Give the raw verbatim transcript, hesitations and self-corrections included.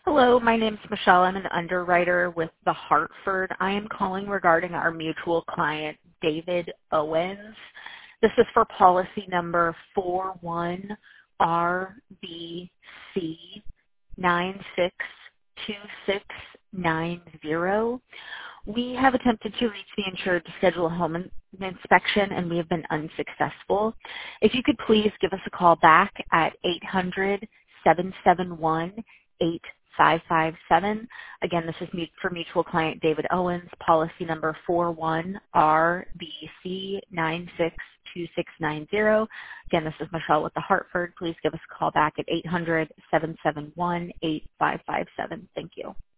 Hello, my name is Michelle. I'm an underwriter with The Hartford. I am calling regarding our mutual client, David Owens. This is for policy number four one R B C nine six two six nine zero. We have attempted to reach the insured to schedule a home in- inspection, and we have been unsuccessful. If you could please give us a call back at eight hundred, seven seven one, eight five five seven. Again, this is mu- for mutual client David Owens, policy number four one R B C nine six two six nine zero. Again, this is Michelle with The Hartford. Please give us a call back at eight hundred, seven seven one, eight five five seven. Thank you.